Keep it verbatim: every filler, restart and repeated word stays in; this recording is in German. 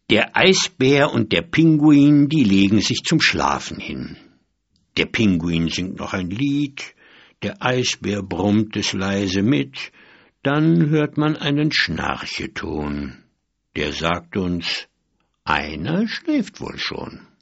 Der Eisbär und der Pinguin, die legen sich zum Schlafen hin. Der Pinguin singt noch ein Lied, der Eisbär brummt es leise mit, dann hört man einen Schnarcheton. Der sagt uns, einer schläft wohl schon.